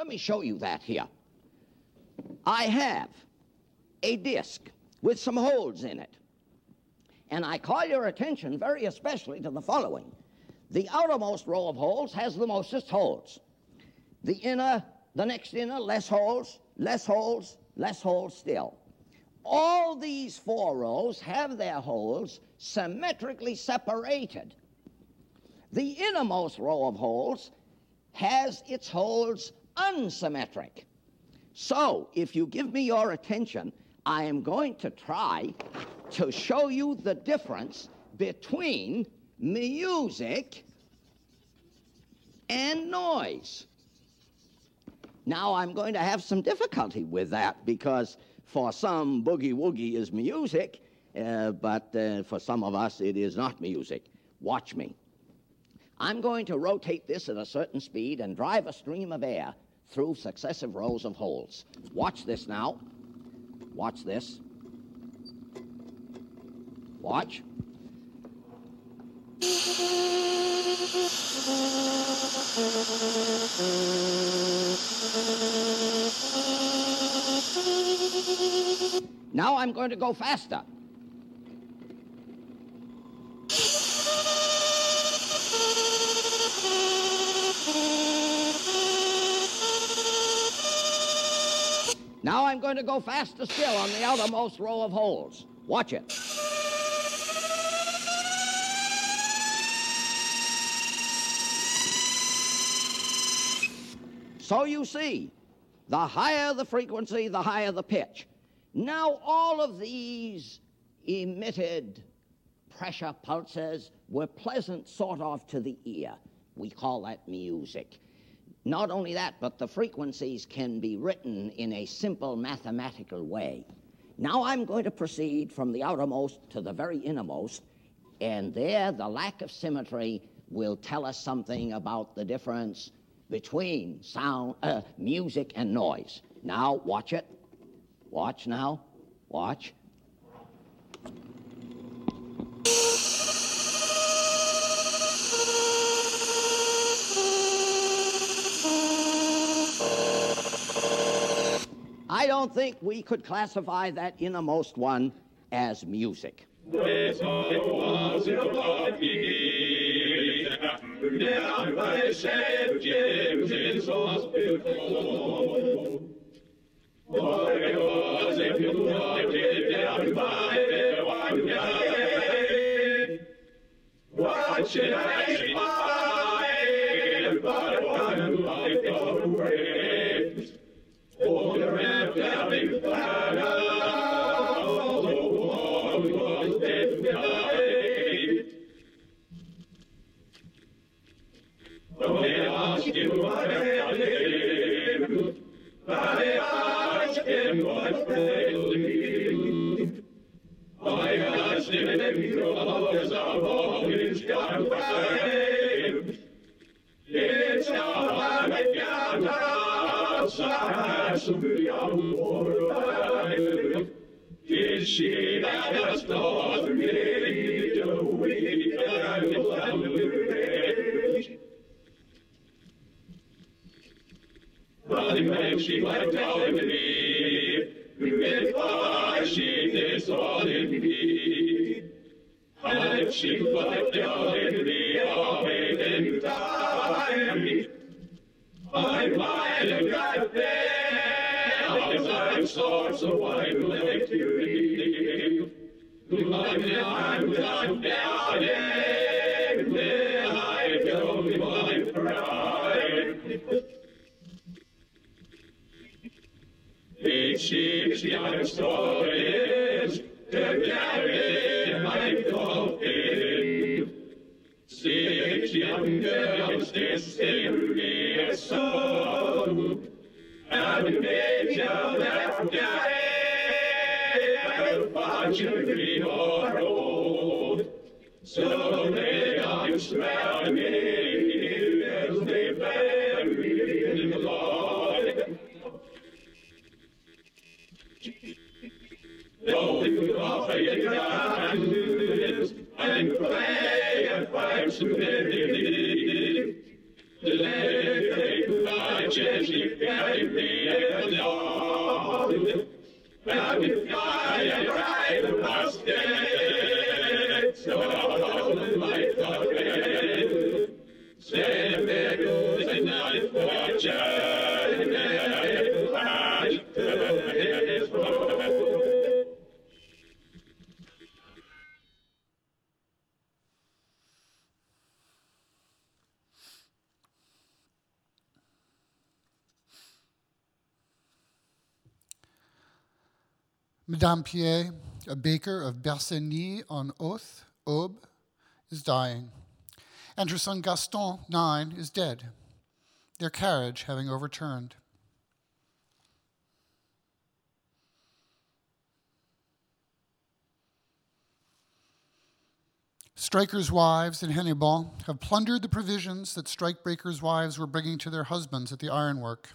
Let me show you that here. I have a disc with some holes in it. And I call your attention very especially to the following. The outermost row of holes has the mostest holes. The next inner, less holes, less holes, less holes still. All these 4 rows have their holes symmetrically separated. The innermost row of holes has its holes unsymmetric. So, if you give me your attention, I am going to try to show you the difference between music and noise. Now, I'm going to have some difficulty with that because for some, boogie-woogie is music, but for some of us, it is not music. Watch me. I'm going to rotate this at a certain speed and drive a stream of air through successive rows of holes. Watch this now. Watch this. Watch. Now I'm going to go faster. Now I'm going to go faster still on the outermost row of holes. Watch it. So you see, the higher the frequency, the higher the pitch. Now all of these emitted pressure pulses were pleasant sort of to the ear. We call that music. Not only that, but the frequencies can be written in a simple mathematical way. Now I'm going to proceed from the outermost to the very innermost, and there the lack of symmetry will tell us something about the difference between music and noise. Now, watch it. Watch now. Watch. I don't think we could classify that innermost one as music. Madame Pierre, a baker of Bersigny-en-Oath, Aube, is dying, and her son Gaston, 9, is dead, their carriage having overturned. Strikers' wives in Hennebon have plundered the provisions that strikebreakers' wives were bringing to their husbands at the ironwork.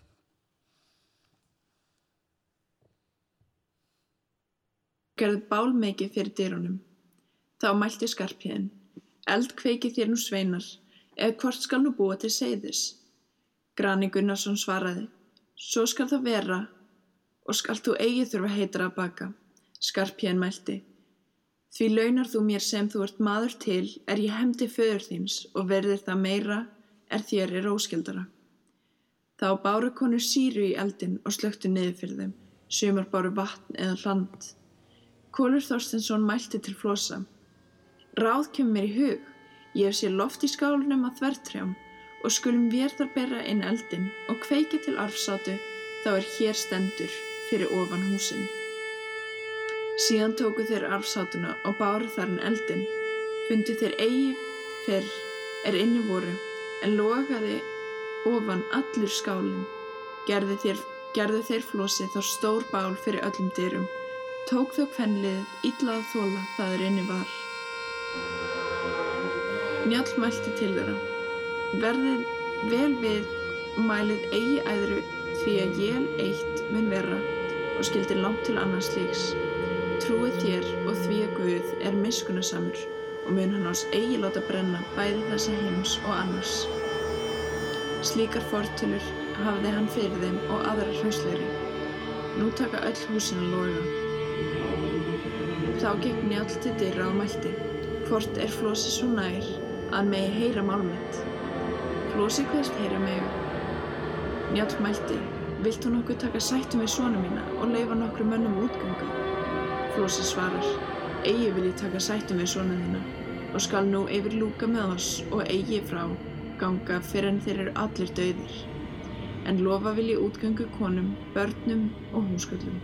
Gerðu bálmikið fyrir dyrunum. Þá mælti Skarphéðinn: Eld kveikið þér nú sveinar, eða hvort skal nú búa til seiðis? Grani Gunnarsson svaraði: Svo skal það vera, og skal þú eigi þurfa heitar að baka. Skarphéðinn mælti: Því launar þú mér sem þú ert maður til, ég hefndi föður þíns, og verðir það meira, þér óskildara. Þá báru konur sýru í eldinn og slökktu niður fyrir þeim, sumar báru vatn eða hland. Kolur Þorsteinsson mælti til Flosa: Ráð kemur mér í hug, ég hef séð loft í skálunum að þvertrjám, og skulum vér þar bera inn eldinn og kveikja til arfsátu, þá hér stendur fyrir ofan húsin. Síðan tóku þeir arfsátuna og báru þar inn eldinn, fundu þeir eigi fyrr inni voru, en logaði ofan allur skálinn. Gerðu þeir Flosi þá stór bál fyrir öllum dyrum, tók þó kvenliðið illa að þola það inni var. Njáll mælti til þeirra: Verðið vel við og mælið eigi æðru, því að jél eitt mun vera og skildi langt til annars slíks. Trúið þér og því að Guð miskunnsamur og mun hann oss eigi láta brenna bæði þessa heims og annars. Slíkar fortölur hafði hann fyrir þeim og aðrar hraustlegri. Nú taka öll húsin að loga. Þá gekk Njáll til dyra og mælti: Hvort Flosi svo nær, að megi heyra mál mitt? Flosi kveðst heyra mega. Njáll mælti: Vilt þú nokkuð taka sættum við sona mína og leyfa nokkru mönnum útgöngu? Flosi svarar: Eigi vil ég taka sættum við sona þína, og skal nú yfir lúka með oss og eigi frá ganga fyrr en þeir allir dauðir. En lofa vil ég útgöngu konum, börnum og húsgöllum.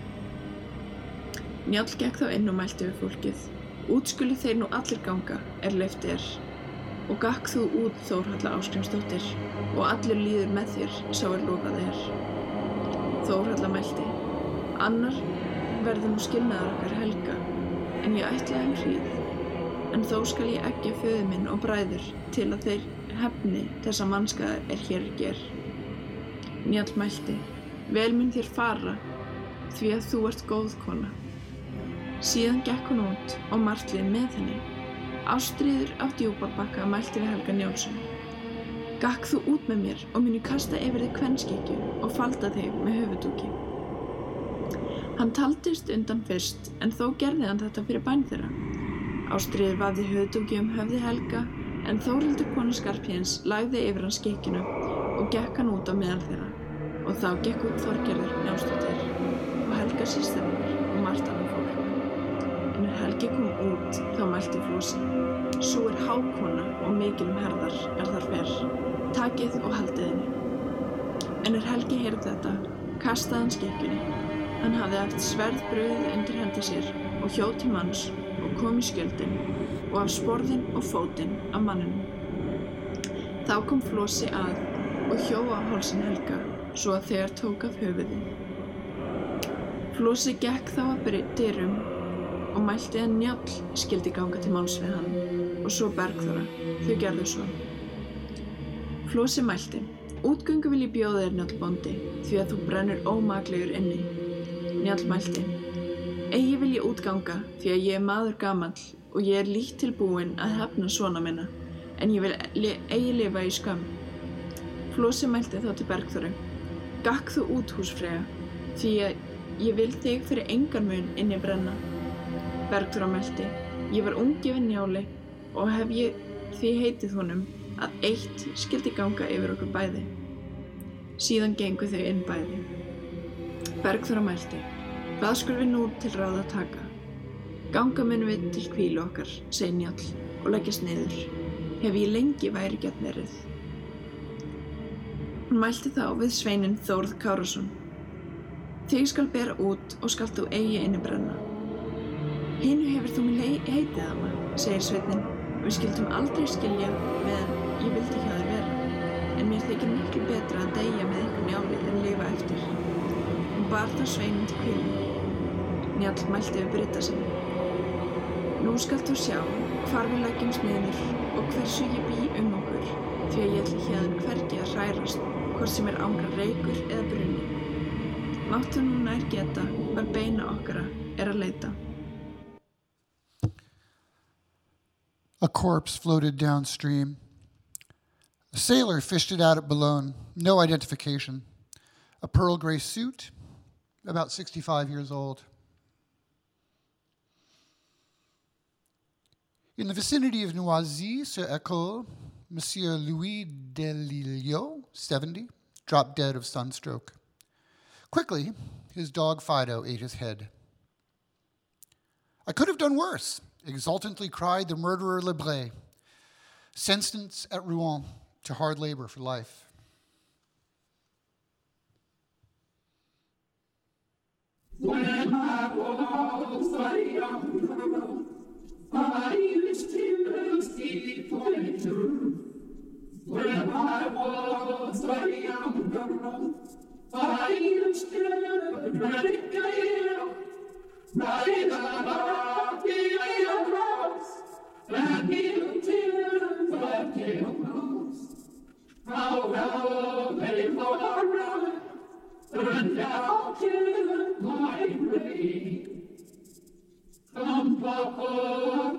Njáll gekk þá inn og mælti við fólkið: Út skulu þeir nú allir ganga, leyft og gakk þú út Þórhalla Ásgrímsdóttir, og allur líður með þér, sá lofað Þórhalla mælti: Annar verður nú skilnaður okkar Helga, en ég ætlaði hríð, en þó skal ég eggja föður minn og bræður til að þeir hefni þessa mannskaða hér ger. Njáll mælti: Vel mun þér fara, því að þú ert góð kona. Síðan gekk hún út og Marteinn með henni. Ástríður af Djúpárbakka mælti við Helga Njálsson: Gakk þú út með mér og muni kasta yfir þig kvenskyggju og falda þig með höfuðdúki. Hann taldist undan fyrst, en þó gerði hann þetta fyrir bæn þeirra. Ástríður vafði höfuðdúki höfði Helga, en Þórhildur kona Skarphéðins lagði yfir hann skyggjuna og gekk hann út á meðal þeirra. Og þá gekk út Þorgerður Njálsdóttir og Helga systir hennar og margt annað fólk. En Helgi kom út, þá mælti Flosi: Sú hákona og mikil herðar þar fer, takið og haldið henni. En Helgi heyrði þetta, kastaði hann skyggjunni. Hann hafði haft sverðbröðið undir hendi sér og hjó til manns og kom í skjöldinn og af sporðinn og fótinn af manninum. Þá kom Flosi að og hjó á hálsinn Helga, svo að þegar tók af höfuði. Flosi gekk þá að dyrum og mælti að Njáll skyldi ganga til máls við hann, og svo Bergþóra. Þau gerðu svo. Flosi mælti: Útgöngu vil ég bjóða þér, Njáll bóndi, því að þú brennur ómaklegur inni. Njáll mælti: Eigi vil ég útganga, því að ég maður gamall og ég lítt tilbúinn að hefna sona minna, en ég vil eigi lifa í skömm. Flosi mælti þá til Bergþóru: Gakk þú út, húsfreyja, því að ég vil þig fyrir engan mun inni brenna. Bergþóra mælti, ég var ungifinn Njáli og hef ég því heitið honum að eitt skyldi ganga yfir okkur bæði. Síðan gengu þau inn bæði. Bergþóra mælti, hvað skulum við nú til ráða taka? Ganga munum við til hvílu okkar, segir Njáll og leggjast niður. Hef ég lengi væri gjarn verið. Hún mælti þá við sveininn Þórð Kárason. Þig skal bera út og skalt þú eigi inni brenna. Hinu hefur þú mér heitið hana, segir sveinninn. Við skildum aldrei skilja meðan ég vildi hjá þér vera, en mér þykir miklu betra að deyja með ykkur Njáli en lifa eftir. Hún bar þá sveininn til hvílu. Njáll mælti við Brita sinni. Nú skalt þú sjá hvar við leggjumst niður og hversu ég bý okkur, því að ég ætli héðan hvergi að hrærast, hvort sem angrar reykur eða bruni. Máttu nú nær geta hvar beina okkara að leita. A corpse floated downstream. A sailor fished it out at Boulogne. No identification. A pearl gray suit, about 65 years old. In the vicinity of Noisy-sur-École, Monsieur Louis Delillo, 70, dropped dead of sunstroke. Quickly, his dog Fido ate his head. I could have done worse, exultantly cried the murderer Lebray, sentenced at Rouen to hard labor for life. When I was a young girl, I used to see poetry. When I was a young girl, I used to drink ale, ride about the railroads, and give tears of tales. How they run, turn down to my grave. Come, Papa,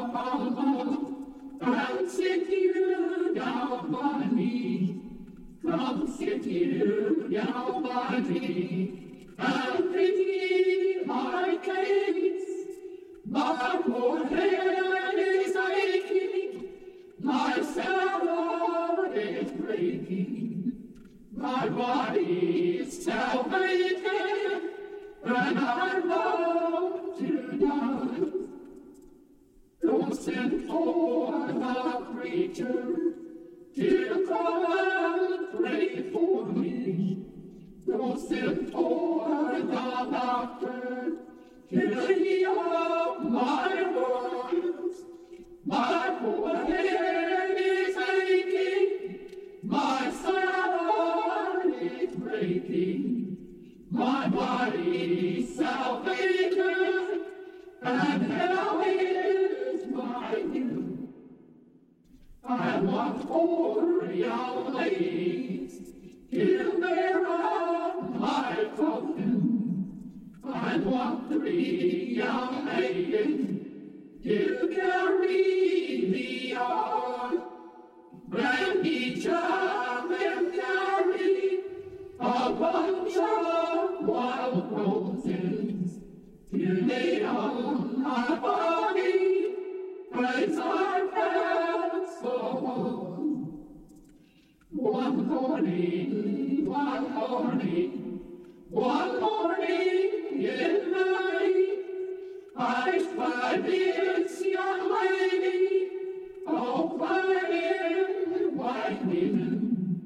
and sit you down by me. Come sit you down by me, and pity my case. My poor head is aching, my salad is breaking, my body is salvated, and I love to die. Don't send for the preacher to come and pray for me. Don't send for the doctor to heal my wounds. My poor head is aching, my salad is breaking, my body is salvated, and hell is my doom. I want 4 young ladies to bear up my coffin. I want 3 young maidens to carry me on, and each of them carry a bunch of wild roses to lay on my body as I pass along. One morning in May, I spied this young lady, all clad in white linen,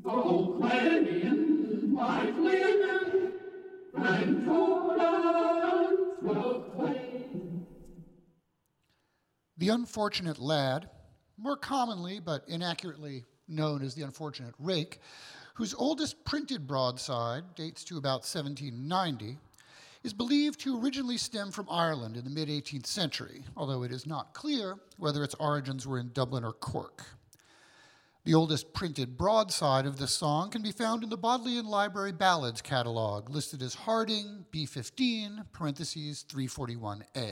and cordons of clay. The Unfortunate Lad, more commonly but inaccurately known as the Unfortunate Rake, whose oldest printed broadside dates to about 1790, is believed to originally stem from Ireland in the mid-18th century, although it is not clear whether its origins were in Dublin or Cork. The oldest printed broadside of this song can be found in the Bodleian Library Ballads catalog, listed as Harding, B15, parentheses 341A.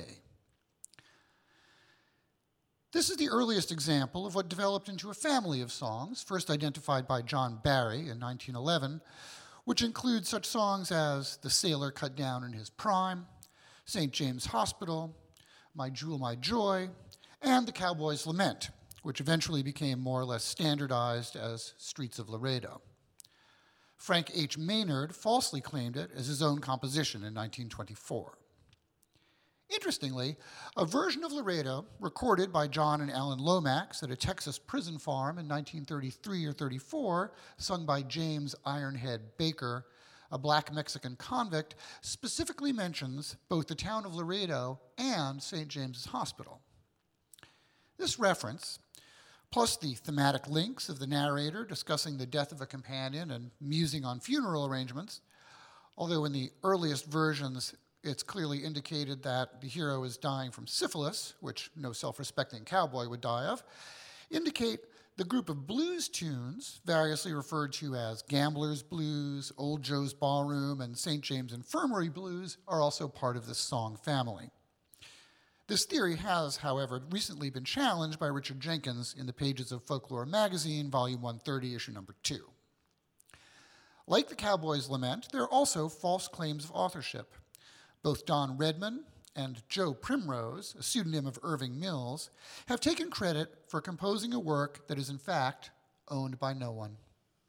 This is the earliest example of what developed into a family of songs, first identified by John Barry in 1911, which include such songs as The Sailor Cut Down in His Prime, St. James Hospital, My Jewel, My Joy, and The Cowboy's Lament, which eventually became more or less standardized as Streets of Laredo. Frank H. Maynard falsely claimed it as his own composition in 1924. Interestingly, a version of Laredo recorded by John and Alan Lomax at a Texas prison farm in 1933 or 34, sung by James Ironhead Baker, a black Mexican convict, specifically mentions both the town of Laredo and St. James's Hospital. This reference, plus the thematic links of the narrator discussing the death of a companion and musing on funeral arrangements, although in the earliest versions it's clearly indicated that the hero is dying from syphilis, which no self-respecting cowboy would die of, indicate the group of blues tunes, variously referred to as Gambler's Blues, Old Joe's Ballroom, and St. James Infirmary Blues, are also part of this song family. This theory has, however, recently been challenged by Richard Jenkins in the pages of Folklore Magazine, Volume 130, Issue Number 2. Like the Cowboy's Lament, there are also false claims of authorship. Both Don Redman and Joe Primrose, a pseudonym of Irving Mills, have taken credit for composing a work that is in fact owned by no one.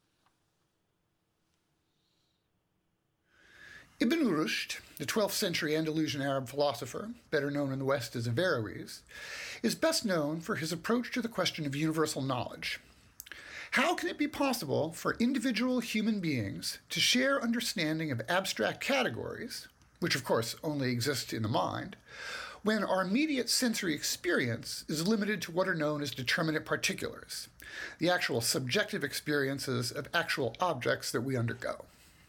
Ibn Rushd, the 12th century Andalusian Arab philosopher, better known in the West as Averroes, is best known for his approach to the question of universal knowledge. How can it be possible for individual human beings to share understanding of abstract categories, which of course only exist in the mind, when our immediate sensory experience is limited to what are known as determinate particulars, the actual subjective experiences of actual objects that we undergo?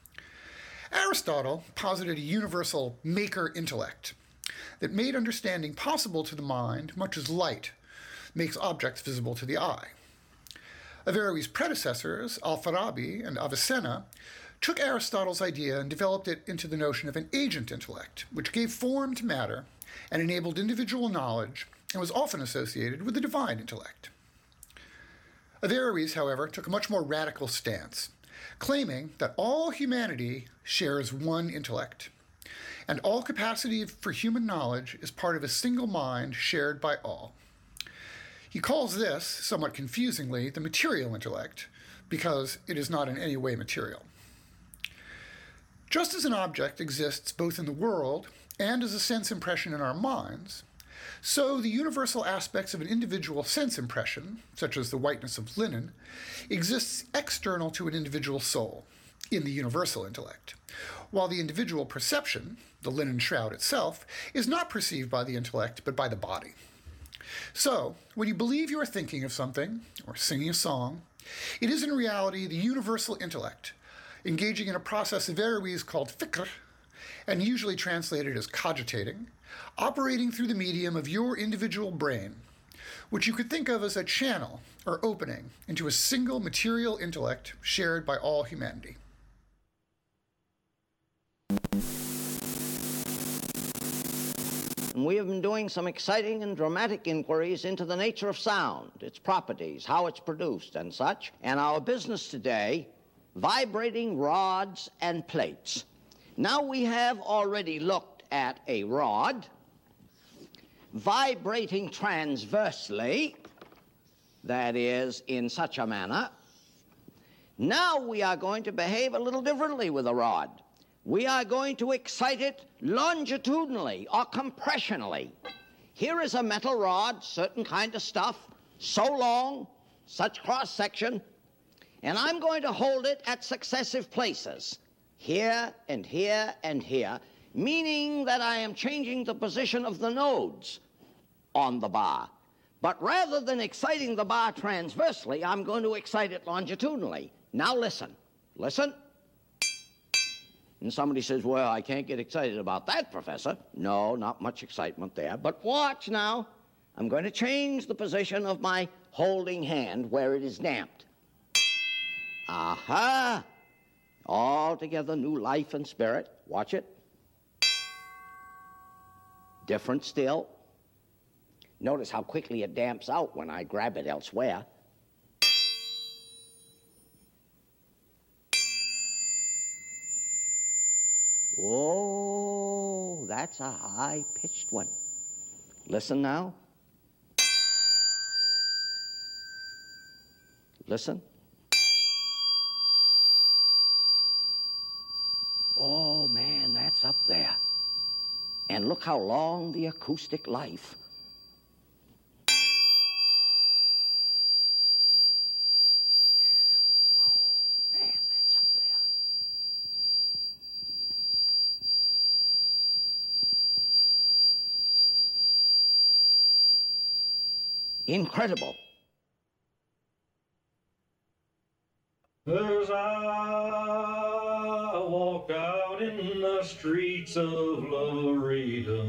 Aristotle posited a universal maker intellect that made understanding possible to the mind much as light makes objects visible to the eye. Averroes' predecessors, Al-Farabi and Avicenna, took Aristotle's idea and developed it into the notion of an agent intellect, which gave form to matter and enabled individual knowledge and was often associated with the divine intellect. Averroes, however, took a much more radical stance, claiming that all humanity shares one intellect, and all capacity for human knowledge is part of a single mind shared by all. He calls this, somewhat confusingly, the material intellect, because it is not in any way material. Just as an object exists both in the world and as a sense impression in our minds, so the universal aspects of an individual sense impression, such as the whiteness of linen, exists external to an individual soul, in the universal intellect, while the individual perception, the linen shroud itself, is not perceived by the intellect but by the body. So, when you believe you are thinking of something, or singing a song, it is in reality the universal intellect, engaging in a process Averroes called fikr, and usually translated as cogitating, operating through the medium of your individual brain, which you could think of as a channel or opening into a single material intellect shared by all humanity. We have been doing some exciting and dramatic inquiries into the nature of sound, its properties, how it's produced, and such. And our business today, vibrating rods and plates. Now we have already looked at a rod vibrating transversely, that is, in such a manner. Now we are going to behave a little differently with a rod. We are going to excite it longitudinally or compressionally. Here is a metal rod, certain kind of stuff, so long, such cross-section, and I'm going to hold it at successive places, here and here and here, meaning that I am changing the position of the nodes on the bar. But rather than exciting the bar transversely, I'm going to excite it longitudinally. Now listen. Listen. And somebody says, well, I can't get excited about that, Professor. No, not much excitement there. But watch now. I'm going to change the position of my holding hand where it is damped. Aha! Altogether new life and spirit. Watch it. Different still. Notice how quickly it damps out when I grab it elsewhere. Oh, that's a high-pitched one. Listen now. Listen. Oh, man, that's up there. And look how long the acoustic life. Oh, man, that's up there. Incredible. As I walk out in the streets of Laredo,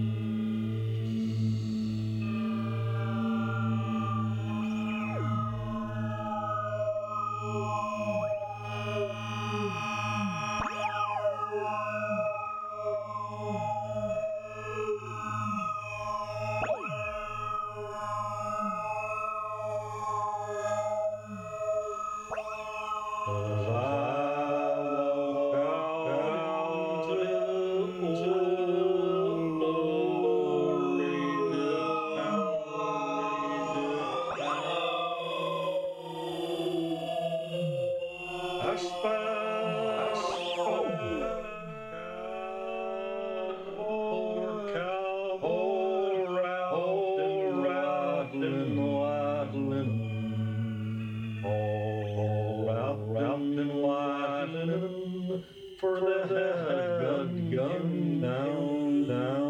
for the gun down.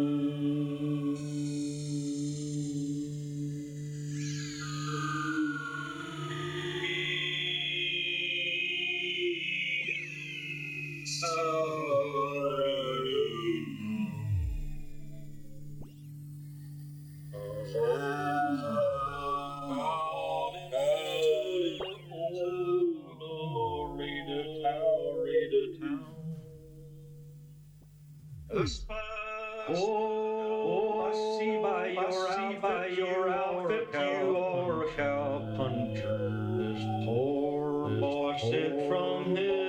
Oh, I see by your outfit you are a cowpuncher. This poor boy sent from his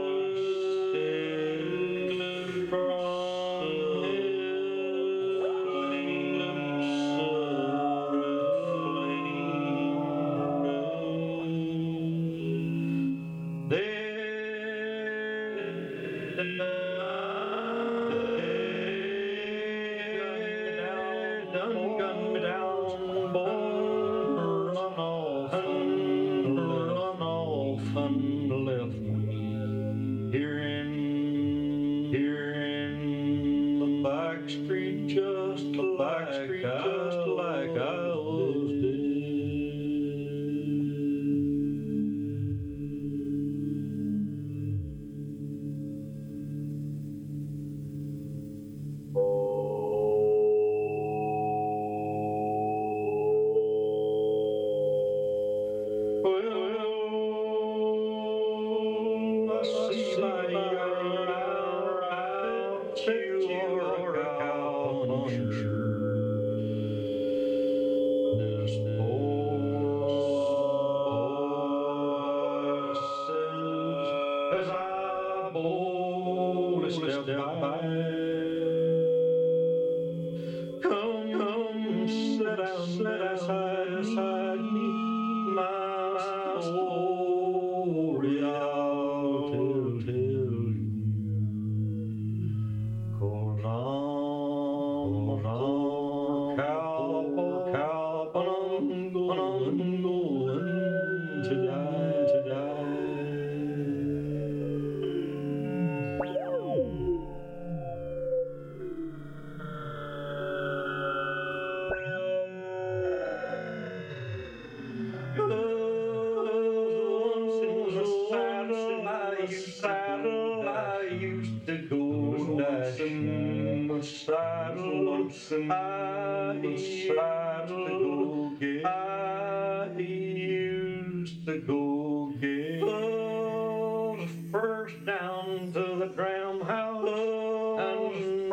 First down to the dram house, and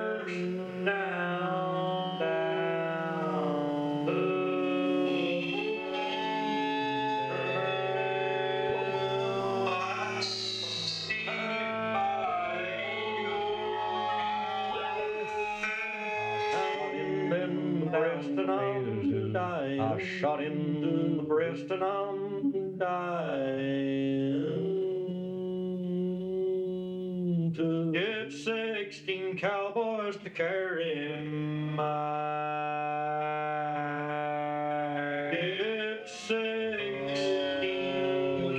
first down. I see by shot in the breast and I'm dying. To get 16 cowboys to carry my. Get 16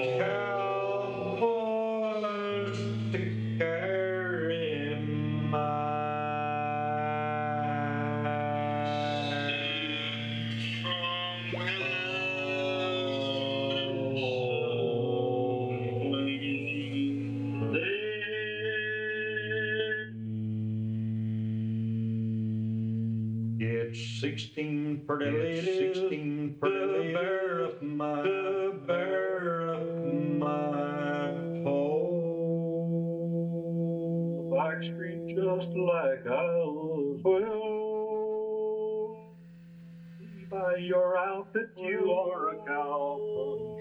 cowboys to carry my. It's 16 pretty ladies, 16 pretty ladies, the bear of my pole. Black street just like I was. Well, by your outfit you are a cowpuncher.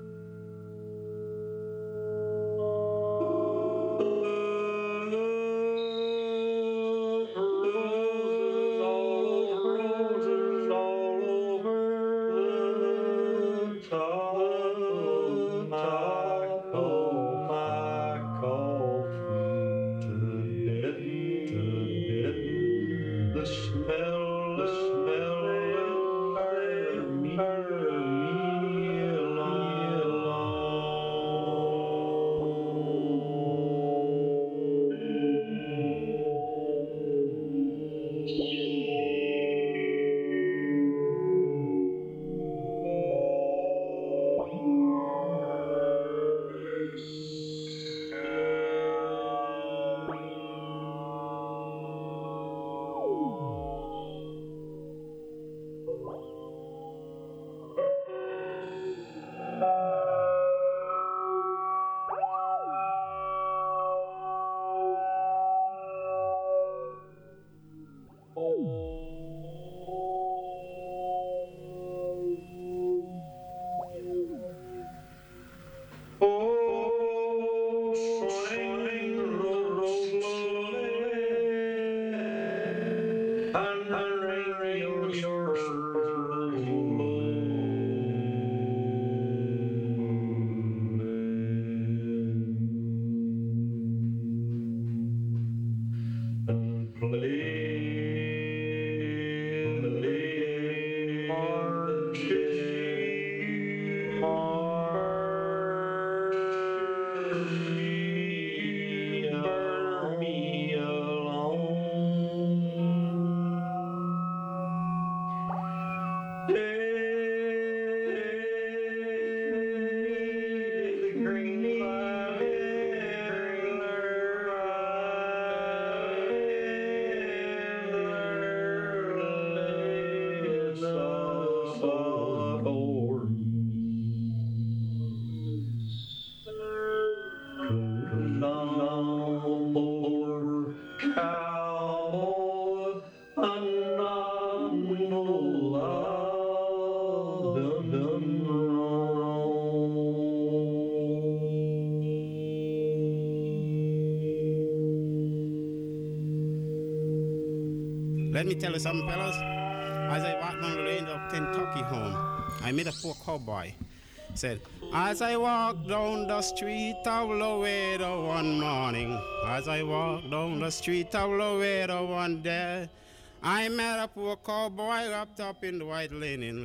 Let me tell you something, fellas. As I walked down the lane of Kentucky home, I met a poor cowboy. Said, as I walked down the street of Laredo one morning, as I walked down the street of Laredo one day, I met a poor cowboy wrapped up in white linen,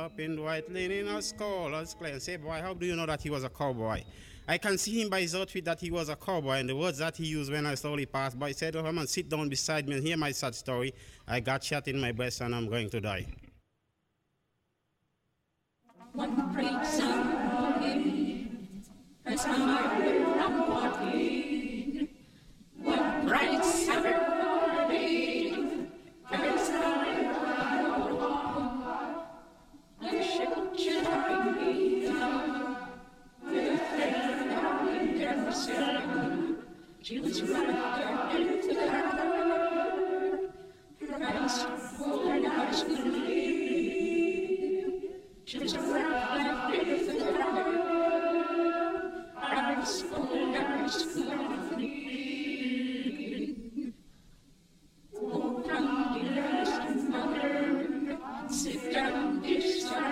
a skull, a skull. Say, boy, how do you know that he was a cowboy? I can see him by his outfit that he was a cowboy, and the words that he used when I slowly passed by, he said, oh, come on, sit down beside me and hear my sad story. I got shot in my breast and I'm going to die. One great Sunday, as I went from walking, one bright Saturday, as I walked, the ship joined me, with a she was wrapped into the Christ for us to leave. She was wrapped into the Christ for us to leave. Oh, come, dearest mother, sit down beside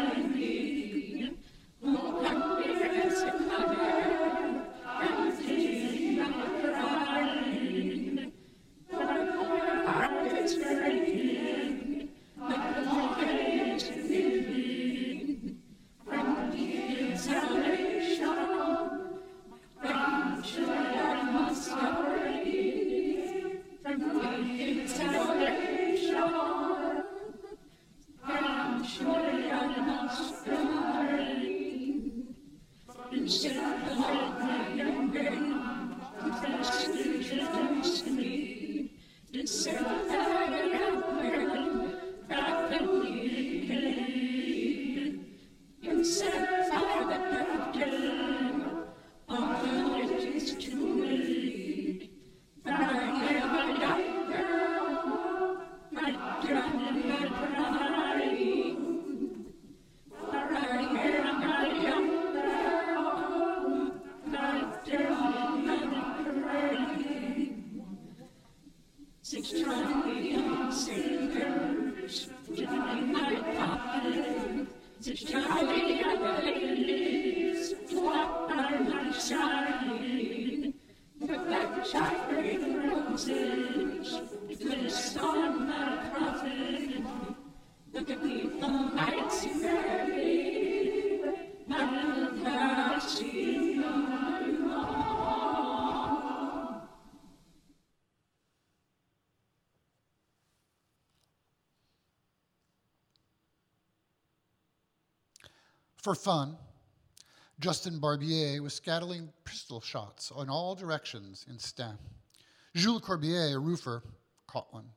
houses, twist on my profit. Look at me, I see ready, I see For fun, Justin Barbier was scattering pistol shots in all directions in Stein. Jules Corbier, a roofer, caught one.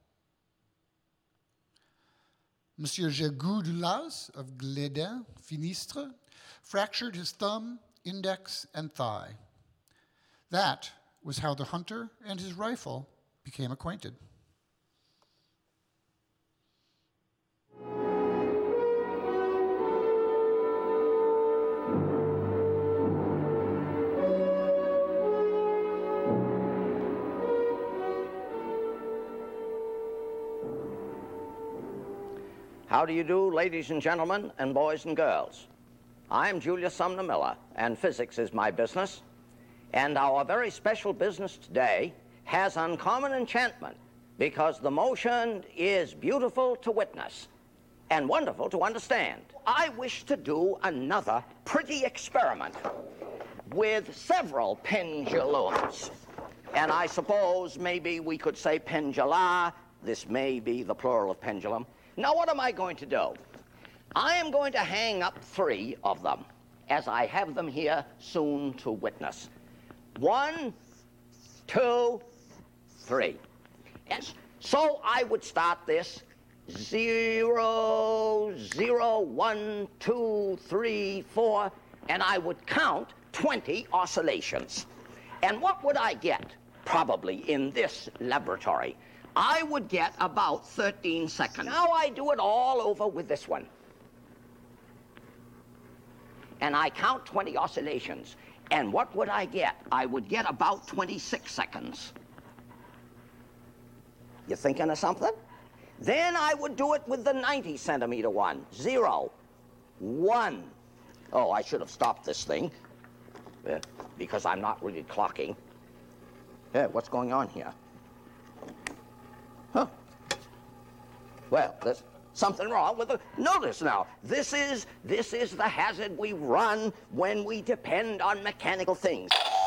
Monsieur Jégou Dulas of Glédin, Finistre, fractured his thumb, index, and thigh. That was how the hunter and his rifle became acquainted. How do you do, ladies and gentlemen, and boys and girls? I'm Julius Sumner Miller, and physics is my business. And our very special business today has uncommon enchantment because the motion is beautiful to witness and wonderful to understand. I wish to do another pretty experiment with several pendulums. And I suppose maybe we could say pendula. This may be the plural of pendulum. Now, what am I going to do? I am going to hang up 3 of them, as I have them here soon to witness. 1, 2, 3. Yes. So I would start this 0, 0, 1, 2, 3, 4, and I would count 20 oscillations. And what would I get? Probably in this laboratory, I would get about 13 seconds. Now I do it all over with this one. And I count 20 oscillations. And what would I get? I would get about 26 seconds. You thinking of something? Then I would do it with the 90 centimeter one. 0, 1. Oh, I should have stopped this thing because I'm not really clocking. What's going on here? Huh. Well, there's something wrong with the... Notice now, this is the hazard we run when we depend on mechanical things.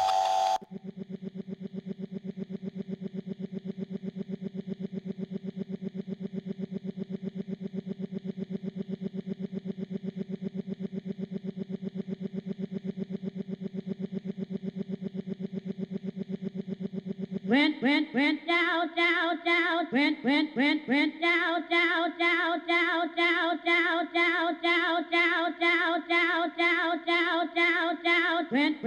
Went down, down, down, went down, down, down, down, down, down, down, down, down, down, down, down, down, down, went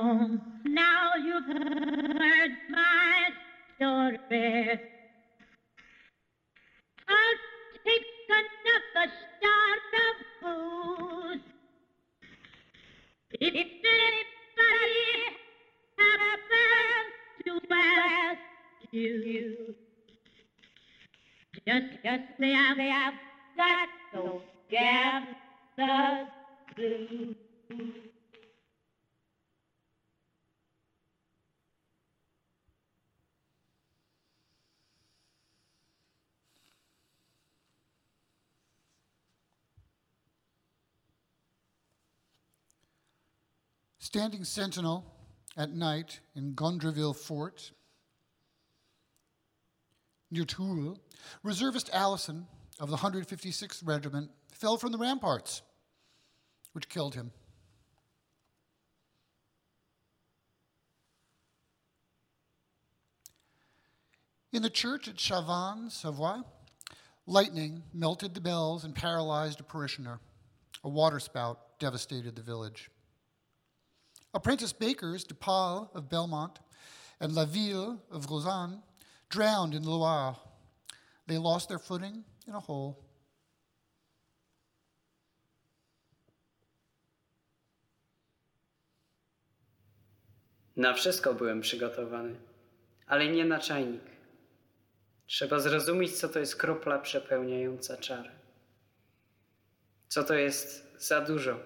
home. Now you've heard my story. I'll take another shot of booze. If anybody happens to ask you, just say I've got those gathered blues. Standing sentinel at night in Gondreville Fort, near Toul, Reservist Allison of the 156th Regiment fell from the ramparts, which killed him. In the church at Chavannes, Savoie, lightning melted the bells and paralyzed a parishioner. A waterspout devastated the village. Apprentice bakers de Pal of Belmont and Laville of Lausanne drowned in the Loire. They lost their footing in a hole. Na wszystko byłem przygotowany, ale nie na czajnik. Trzeba zrozumieć, co to jest kropla przepełniająca czarę. Co to jest za dużo.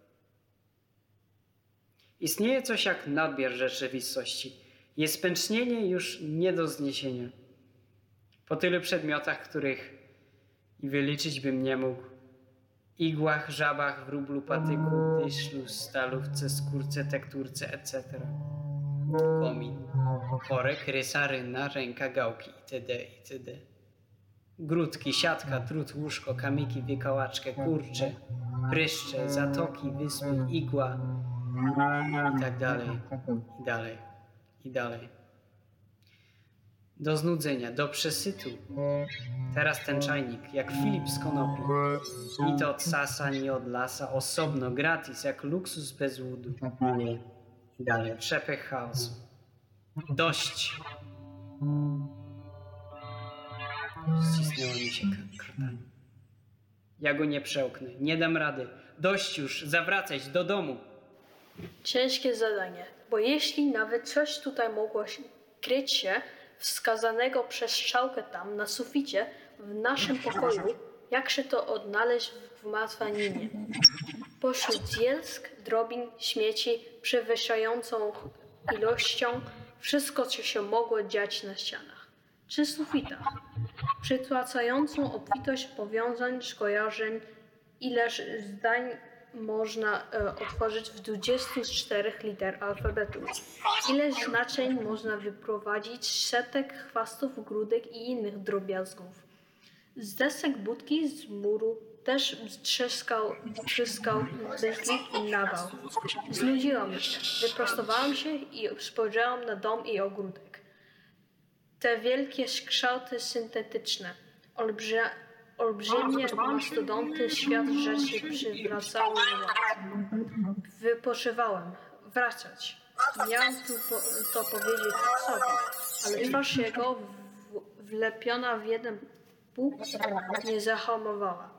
Istnieje coś jak nadmiar rzeczywistości. Jest pęcznienie już nie do zniesienia. Po tylu przedmiotach, których i wyliczyć bym nie mógł. Igłach, żabach, wróblu, patyku, dyszlu, stalówce, skórce, tekturce, etc. Komin, korek, rysa, rynna, ręka, gałki itd. itd. Grudki, siatka, drut, łóżko, kamyki, wykałaczkę, kurcze, pryszcze, zatoki, wyspy, igła i tak dalej, i dalej, i dalej. Do znudzenia, do przesytu. Teraz ten czajnik, jak Filip z konopi. Ni to od sasa, ni od lasa, osobno, gratis, jak luksus bez łudu. I dalej, przepych chaosu. Dość. Ścisnęło mi się krtani. Ja go nie przełknę, nie dam rady. Dość już, zawracać do domu. Ciężkie zadanie, bo jeśli nawet coś tutaj mogło kryć się wskazanego przez strzałkę tam na suficie w naszym pokoju, jakże to odnaleźć w gmatwaninie? Pośród zielsk, drobin, śmieci przewyższającą ilością wszystko, co się mogło dziać na ścianach czy sufitach, przytłaczającą obfitość powiązań, skojarzeń, ileż zdań można otworzyć w 24 liter alfabetu. Ileż znaczeń można wyprowadzić z setek, chwastów, grudek i innych drobiazgów. Z desek budki, z muru też tryskał bezlik i nawał. Znudziłam się, wyprostowałam się i spojrzałam na dom i ogródek. Te wielkie kształty syntetyczne, olbrzymie mastodonty świat rzeczy przywracały ład. Wypoczywałem, wracać. Miałem to powiedzieć sobie, ale twarz jego wlepiona w jeden pół nie zahamowała.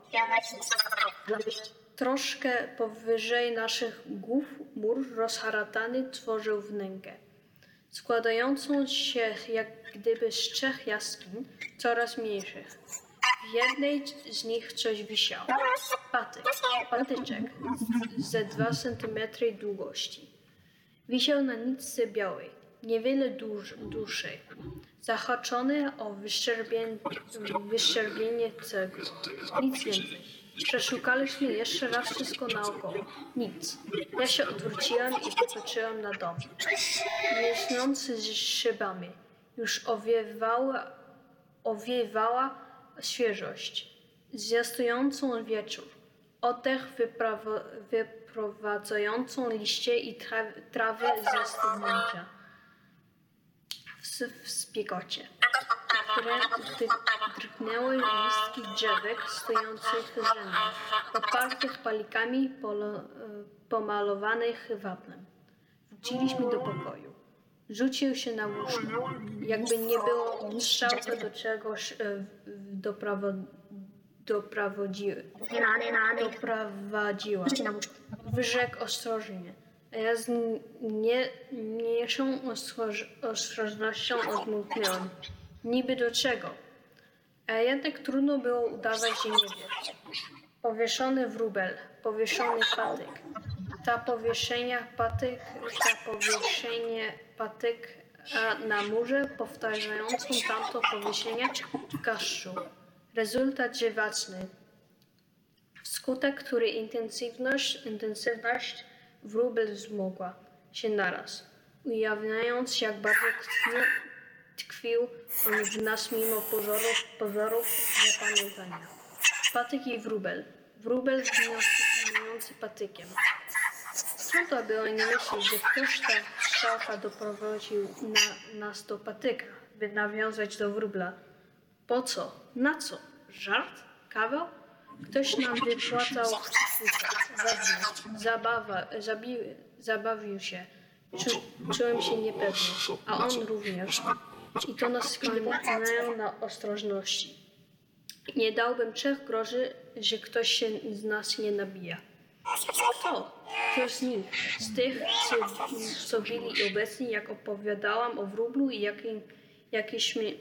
Troszkę powyżej naszych głów mur rozharatany tworzył wnękę, składającą się jak gdyby z 3 jaskiń, coraz mniejszych. W jednej z nich coś wisiało. Patyczek ze 2 cm długości. Wisiał na nitce białej, niewiele dłuższej, zahaczony o wyszczerbienie cegły. Nic więcej. Przeszukaliśmy jeszcze raz wszystko naokoło. Nic. Ja się odwróciłem i popatrzyłem na dom. Błysnący z szybami. Już owiewała świeżość, zwiastującą wieczór, oddech wyprowadzającą liście i trawy ze studnięcia w spiekocie, które drgnęły listki drzewek stojących rzędem, popartych palikami pomalowanych wapnem. W wróciliśmy do pokoju. Rzucił się na łóżko. Jakby nie było, strzałka do czegoś doprowadziła. Wyrzekł ostrożnie. A ja z mniejszą ostrożnością odmówiłem. Niby do czego? A jednak trudno było udawać, że nie wie. Powieszony wróbel, powieszony patyk. Powieszenie patyk na murze, powtarzającą tamto powieszenie w kaszczu. Rezultat dziwaczny. Wskutek który intensywność wróbel wzmogła się naraz, ujawniając jak bardzo tkwił on w nas mimo pozorów zapamiętania. Patyk i wróbel. Wróbel zmieniający patykiem. Co to było nie myśleć, że ktoś ta strzałka doprowadził nas do patyka, by nawiązać do wróbla. Po co? Na co? Żart? Kawał? Ktoś nam wypłacał zabawił się. Czułem się niepewnie, a on również. I to nas skłaniało na ostrożności. Nie dałbym 3 groszy, że ktoś się z nas nie nabija. Kto? Kto z nich? Z tych, co byli obecni, jak opowiadałam o wróblu i jakieśmy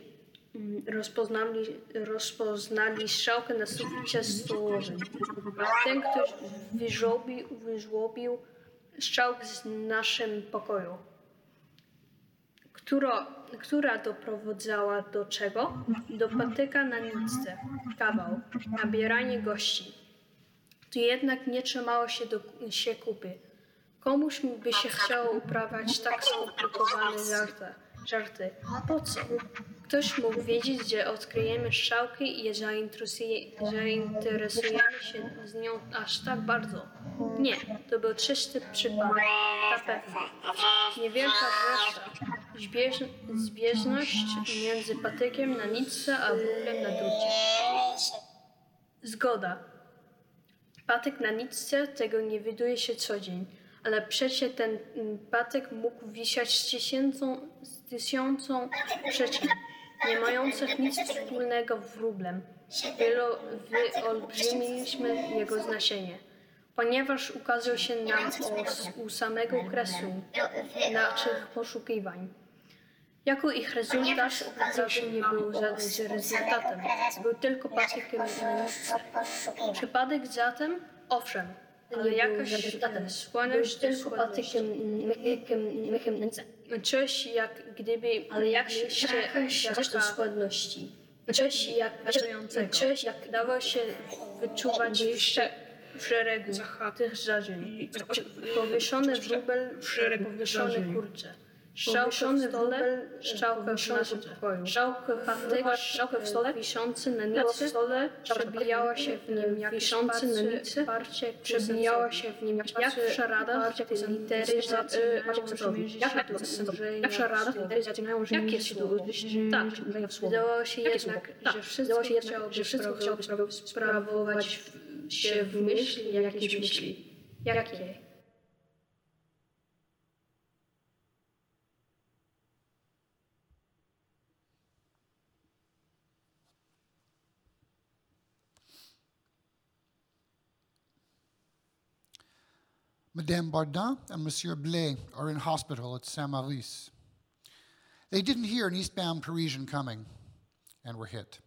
rozpoznali strzałkę na suficie stołowym. Ten ktoś wyżłobił strzałkę z naszym pokoju. Która doprowadzała do czego? Do patyka na nicce. Kawał. Nabieranie gości. Tu jednak nie trzymało się kupy. Komuś by się chciało uprawiać tak skomplikowane żarty. Po co? Ktoś mógł wiedzieć, że odkryjemy strzałkę i zainteresujemy się z nią aż tak bardzo. Nie, to był czysty przypadek, na pewno. Niewielka zbieżność między patykiem na nitce a wróblem na drucie. Zgoda. Patyk na nitce, tego nie widuje się co dzień, ale przecież ten patyk mógł wisiać z tysiącą przyczyn, nie mających nic wspólnego z wróblem. Wyolbrzymiliśmy jego znaczenie, ponieważ ukazał się nam u samego kresu naszych poszukiwań. Jako ich rezultat zawsze nie był żadnym rezultatem, był tylko patykiem na nitce. Przypadek zatem? Owszem, ale jakaś skłonność tylko patykiem na nitce. Coś jak gdyby, ale jak się do składności. Coś jak dało się wyczuwać w szeregu tych zdarzeń. Powieszony wróbel, powieszone kurcze. Strzałka w stole, strzałka w naszym pokoju. Strzałka w stole, wiszący na nitce, przebijała się w nim jak wiszący na nitce, przebijała się w nim jak w szaradach, te litery zaczynają rzędzić słowo. Tak, wydawało się jednak, że wszystko chciałoby sprawować się w myśl jakiejś myśli. Jakiej? Madame Bardin and Monsieur Blais are in hospital at Saint-Maurice. They didn't hear an eastbound Parisian coming and were hit.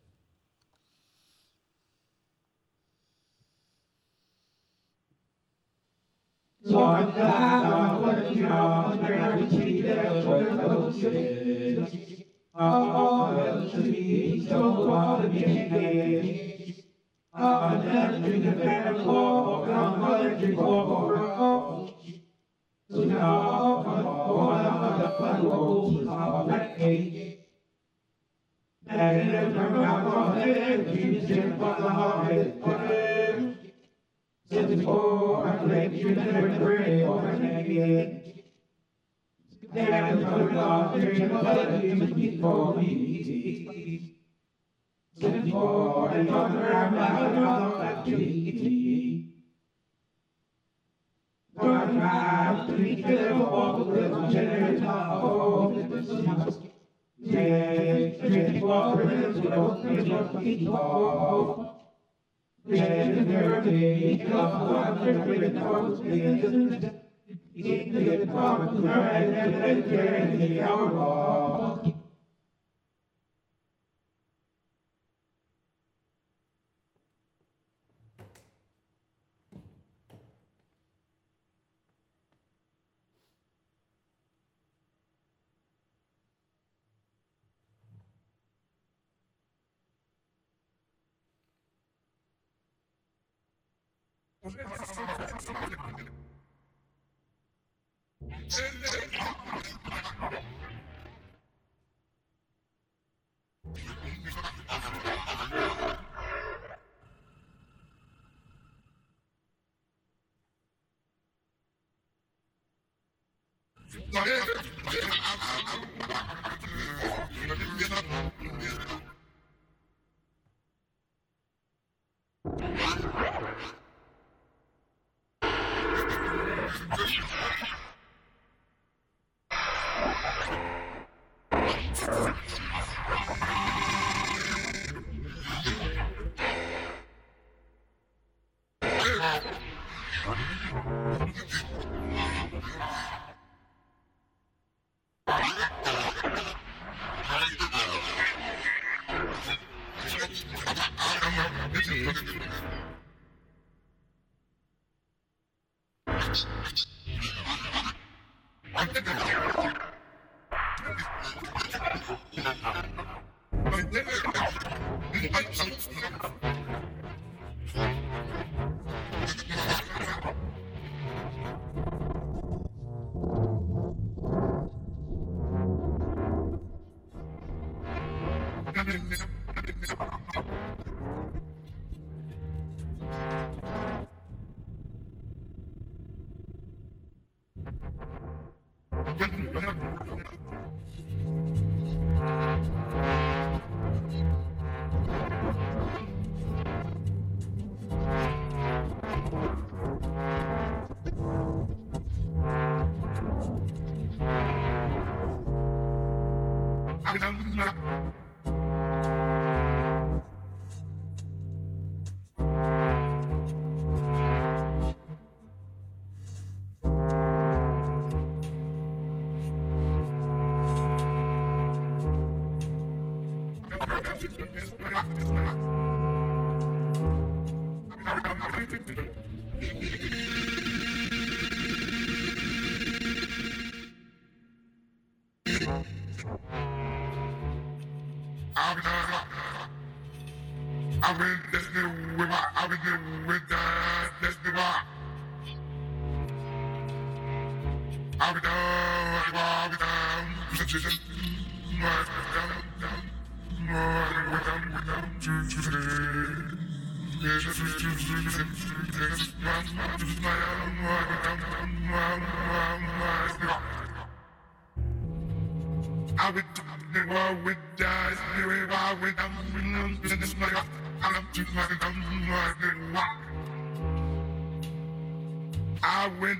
I went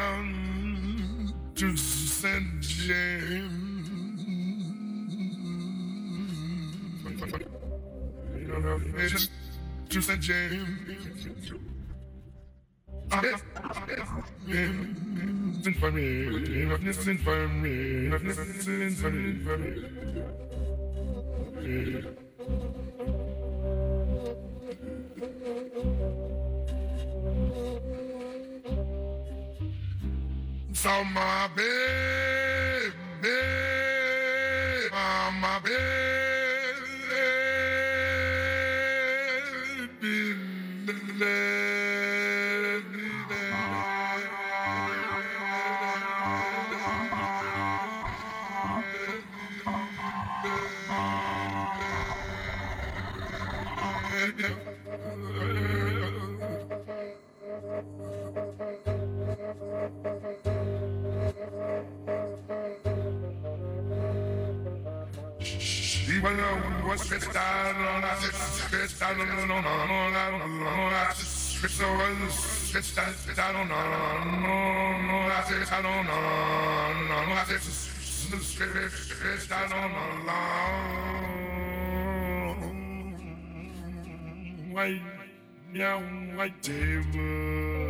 down to St. James. To St. James. So my baby, my baby, white table.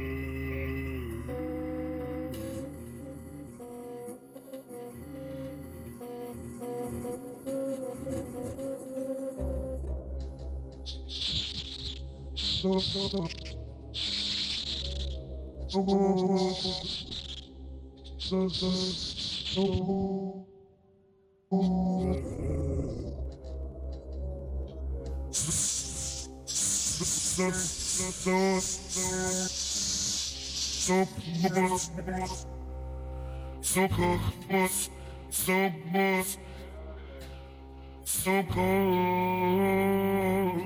So cold,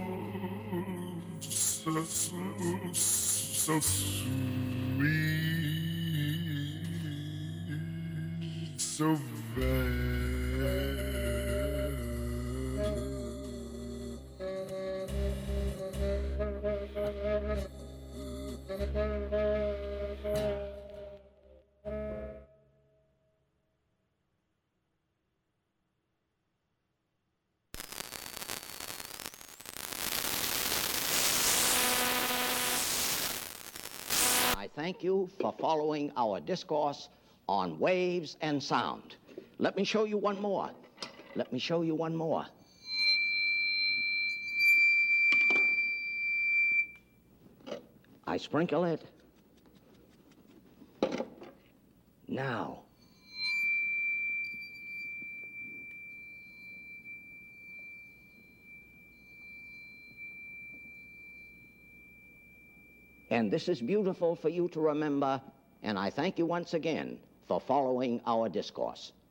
so sweet, so I thank you for following our discourse on waves and sound. Let me show you one more. Let me show you one more. I sprinkle it. Now. And this is beautiful for you to remember, and I thank you once again for following our discourse.